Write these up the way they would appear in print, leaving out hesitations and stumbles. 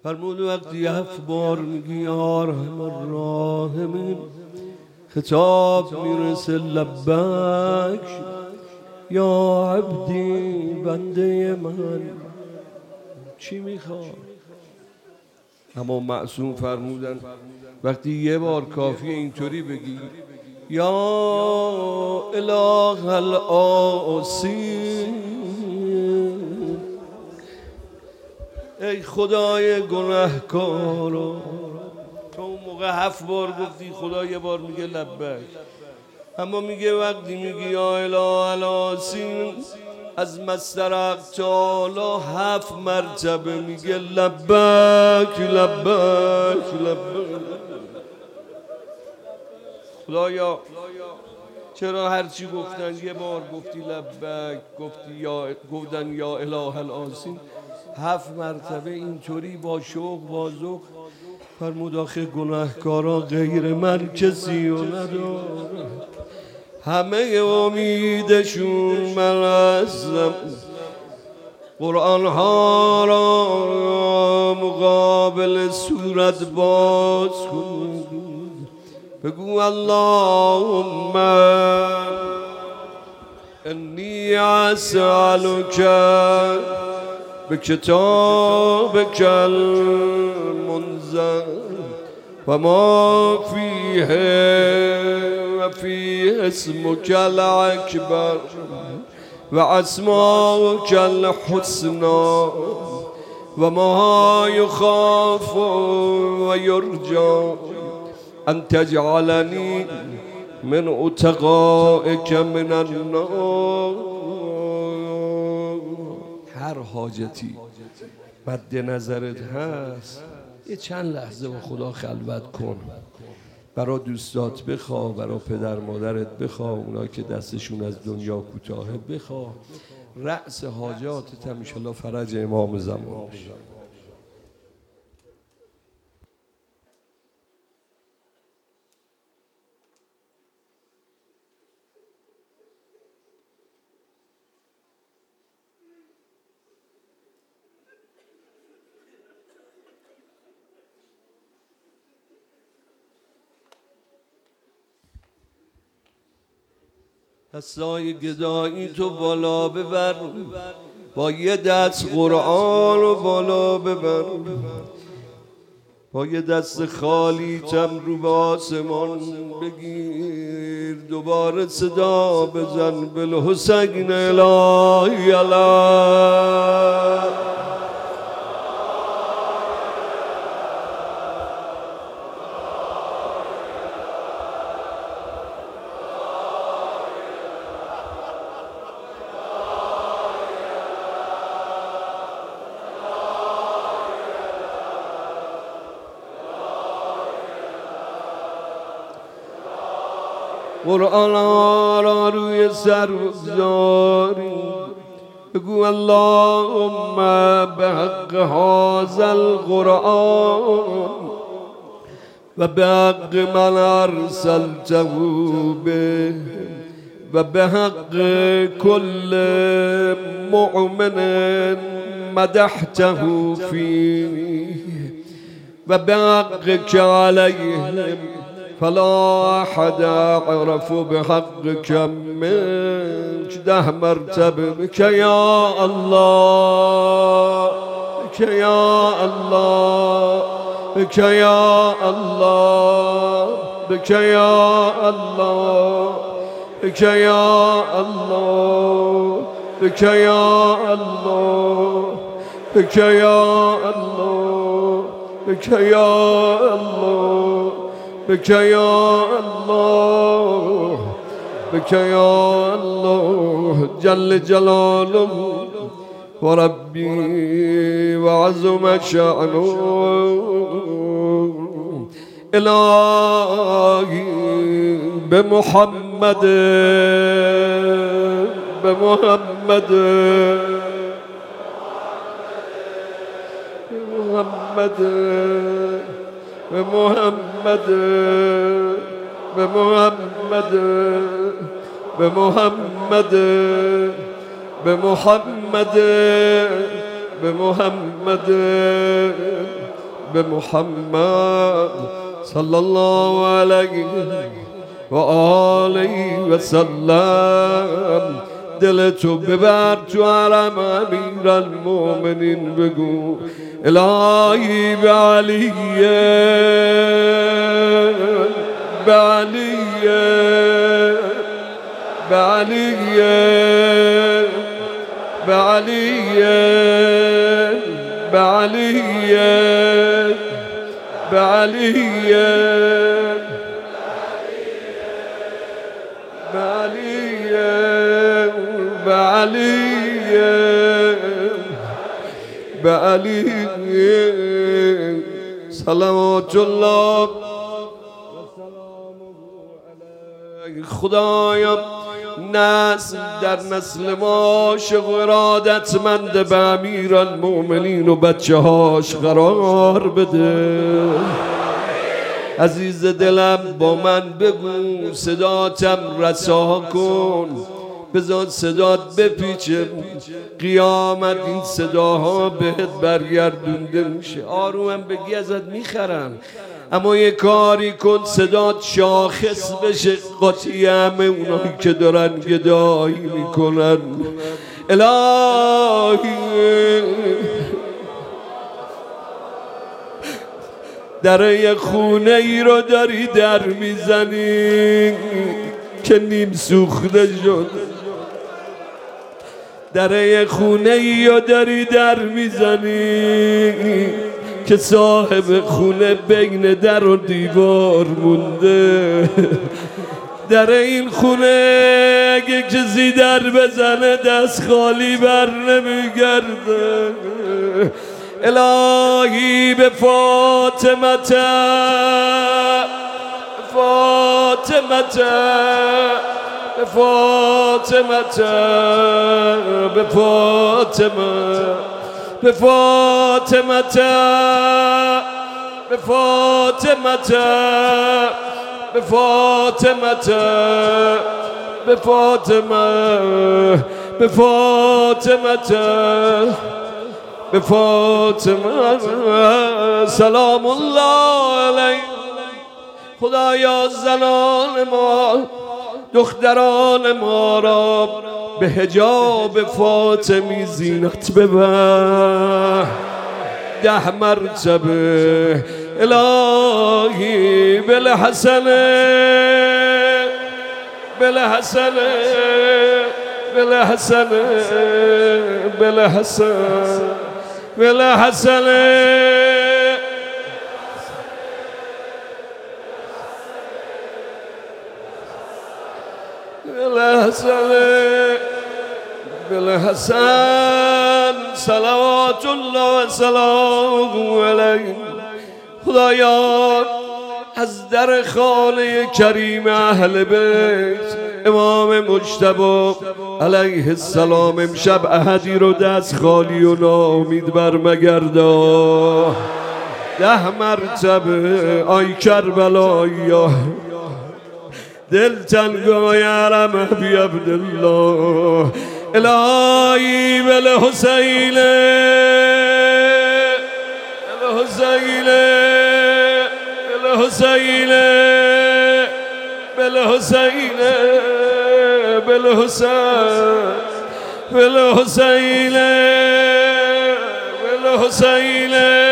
فرمود وقتی 7 بار میگی یا ارحم الراحمین خطاب میرسه لبک یا عبدی بنده من چی میخواد؟ اما معصوم فرمودن وقتی یه بار کافیه اینطوری بگی یا اله العاصین ای خدای گناهکارو. تو اون موقع 7 بار گفتی، خدا یه بار میگه لبک. اما میگه وقتی میگی یا اله العاصین از مصدر اقتالا 7 مرتبه میگه لبک لبک لبک. خدایا چرا هرچی گفتن یه بار گفتی لبک، گفتن یا اله العاصین 7 مرتبه اینطوری با شوق با ذوق؟ فرمود آخه گناهکارا غیر من کسی رو نداره، همه امیدشون من هستم. قرآن ها را مقابل صورت باز کن، بگو اللهم انی اسألک بکتابک المنزل و ما فیه و فیه اسمک الاکبر و اسماک الحسنا و ما یخاف و یرجا ان تجعلنی من اتقائک من النار. هر حاجتی مد نظرت هست یه چند لحظه با خدا خلوت کن، برا دوستات بخواه، برا پدر مادرت بخواه، اونا که دستشون از دنیا کوتاهه بخواه، رأس حاجاتت هم انشالله فرج امام زمان بشه. دستای گدایی تو بالا ببر، با یه دست قرآن رو بالا ببر، با یه دست خالی تم رو به آسمان بگیر، دوباره صدا بزن بالحسین الهی علی. قرآن را روی سر بگذاری، بگو اللهم به حق هذا القرآن و به حق من ارسلته به و به حق کل مؤمن مدحته فیه و به حق که علیهم فلا احد اعرف بحقك منك. 10 مرتبه بك یا الله، بك یا الله، بك یا الله، بك یا الله، بك یا الله، بك یا الله، بك یا الله، بك یا الله، بك یا الله، بك یا الله جل جلاله و ربی و عظم شأنه. الهی به محمد، به محمد، به محمد، به محمد، به محمد، به محمد، به محمد، به محمد، به محمد صلی الله علیه و آله و سلم. دلتو ببر تو حرم امیرالمومنین بگو الهی به علیه به علیه به علیه به علیه به علیه به علیه به علیه به علیه به علیه صلوات الله خدایا نسل در نسل ما عاشق و ارادتمند به امیرالمومنین و بچه هاش قرار بده. عزیز دلم با من بگو صداتم رسا کن، بذار صدات بپیچه قیامت این صداها بهت برگردونده میشه. آرومم بگی ازت میخرم، اما یه کاری کن صدات شاخص بشه قاطی همه اونایی که دارن گدایی میکنن. الهی در یه خونه ای رو داری در میزنی که نیم سوخته شد، در یه خونه ای رو داری در میزنی که صاحب خونه بین در و دیوار مونده. در این خونه اگه کسی در بزنه دست خالی بر نمیگرده. الهی به فاطمت فاطمت به فاطمت به فاطمه به فاطمت به فاطمت به فاطمت به فاطمه به فاطمت به فاطمه سلام الله علیه. خدایا زنان ما دختران ما را به حجاب فاطمی زینت ببر 10 مرتبه. الهی بالحسن بالحسن بالحسن بالحسن بالحسن بالحسن بالحسن صلوات الله و سلامه علیه. خدایا از در خانه کریم اهل بیت امام مجتبی علیه السلام امشب احدی رو دست خالی و ناامید برمگردا 10 مرتبه. آی کربلایی دل تنگای حرم ابی عبدالله. الهی بالحسین بالحسین بالحسین بالحسین بالحسین بالحسین بالحسین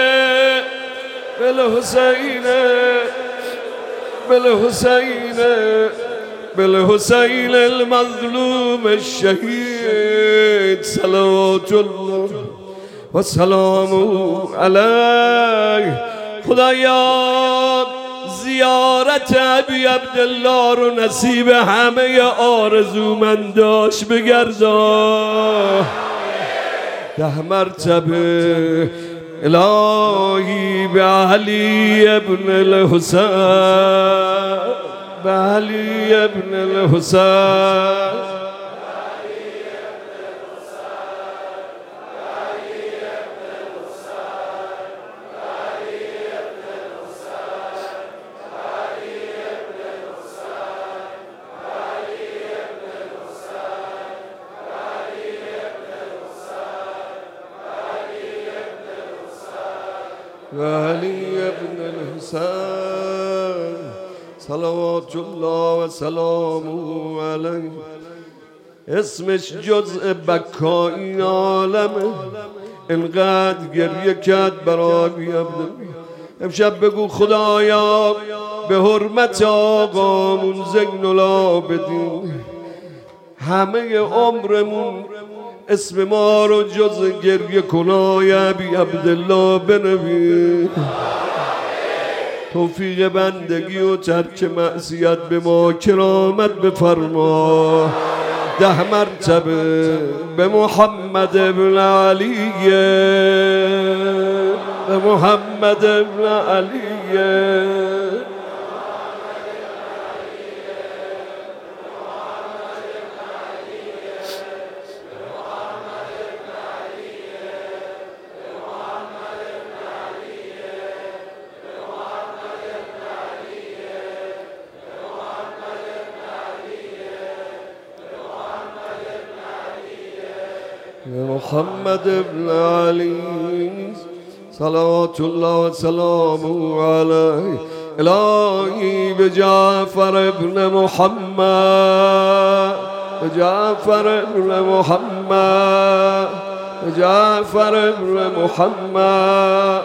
بالحسین بالحسین بالحسین المظلوم الشهید صلوات الله و سلامه علیه. خدایا زیارت ابی عبدالله رو نصیب همه آرزومنداش بگردا 10 مرتبه. الهی به علی ابن الحسین به علی ابن الحسین و علی ابن الحسین صلوات الله و سلامه علیه. اسمش جزء بکایی عالمه، انقدر گریه کرد برای عبد. امشب بگو خدایا به حرمت آقامون زین العابدین همه عمرمون اسم ما رو جز گریه کنای ابی عبدالله بنویس. توفیق بندگی و ترک معصیت به ما کرامت بفرما. 10 مرتبه به محمد ابن علیه، به محمد ابن علیه. محمد ابن علی صلوات الله و سلامه علیه. الهی به جعفر ابن محمد، به جعفر ابن محمد، به جعفر ابن محمد،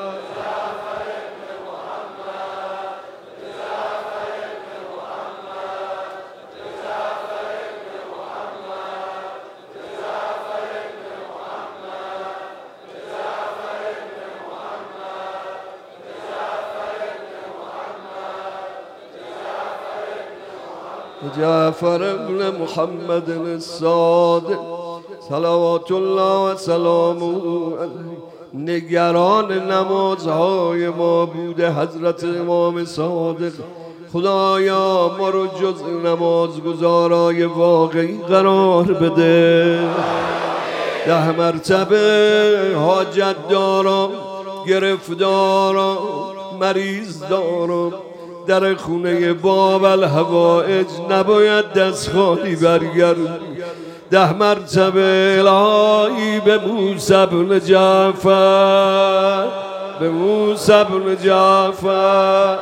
جعفر ابن محمد الصادق صلوات الله و سلامه علیه. نگران نمازهای ما بوده حضرت امام صادق. خدایا ما رو جز نمازگزارای واقعی قرار بده. 10 مرتبه حاجت دارم، گرفتارم، مریض دارم، در خونه باب الحوائج نباید دست خالی برگرد. 10 مرتبه الهی به موسی بن جعفر، به موسی بن جعفر،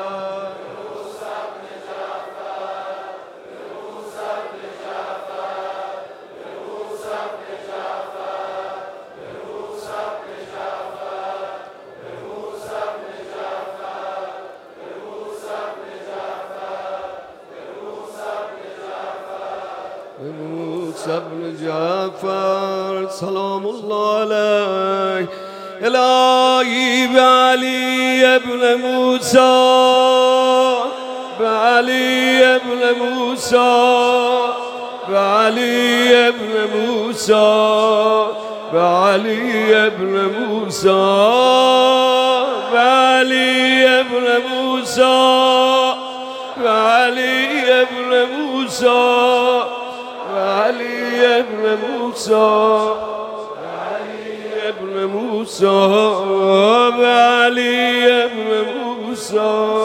ابن جعفر سلام الله علیه. الهی به علی ابن موسی، به علی ابن موسی، به علی ابن موسی، به علی ابن موسی، به علی ابن موسی، به علی ابن موسی، علی ابن موسی، علی ابن موسی، علی ابن موسی،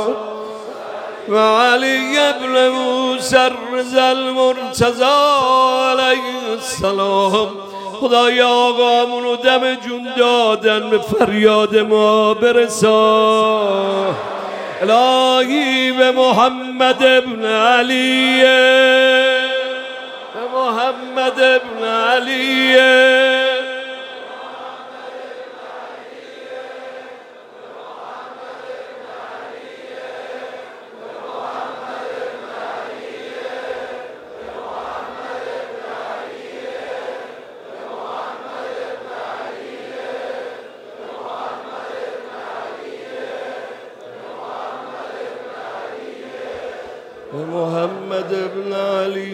علی ابن موسی رضا المرتضی علیه السلام. خدایا آقامونو دم جون دادن به فریاد ما برسا. الهی به محمد ابن علیه، محمد ابن علیه، محمد ابن علی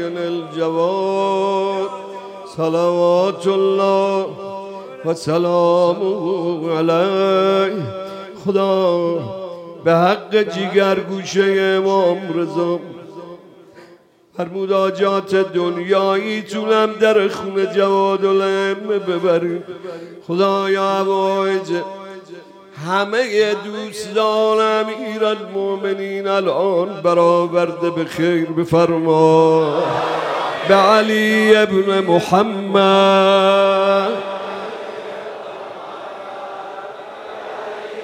الجواد صلوات الله و سلامه علیه. خدا به حق جگرگوشه امام رضا فرمود حاجات دنیایی تونم در خونه جوادالائمه ببریم. خدایا حوایج همه دوستان امیرالمومنین الان برآورده به خیر بفرما. به علی ابن محمد،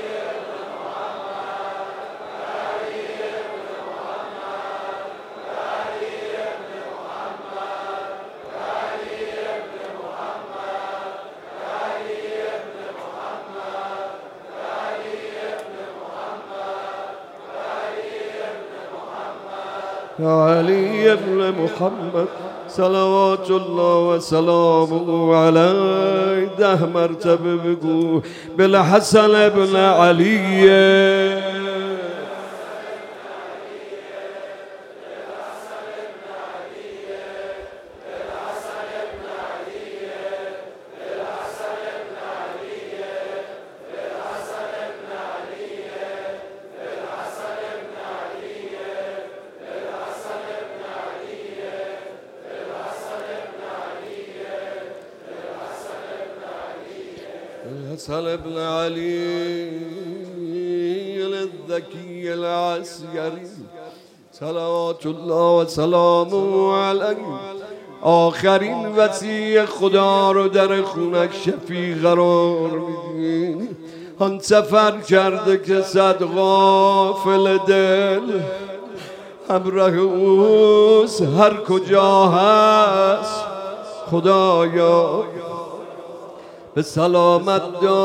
يا علي ابن محمد صلوات الله وسلامه عليه. 10 مرتبه بگو بالحسن ابن علي الحسن بن علي الذكي العسكري صلوات الله وسلامه علیه. آخرین وصی خدا رو در خونک شفیع قرار میدین. آن سفر کرده که صد غافل دل همراه اوست هر کجا هست. خدایا به سلامت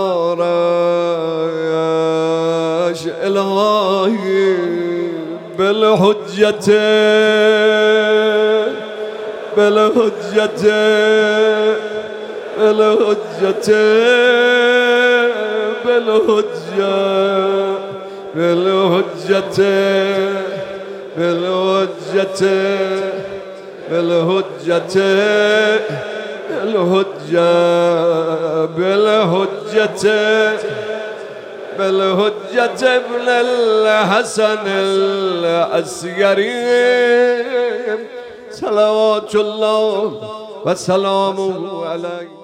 دارش الهی بالحجت بالحجت بالحجت بالحجت بالحجت بالحجت بالحجت بالحجت بالحجت ابن الحسن العسكري صلوات الله وسلامه عليه.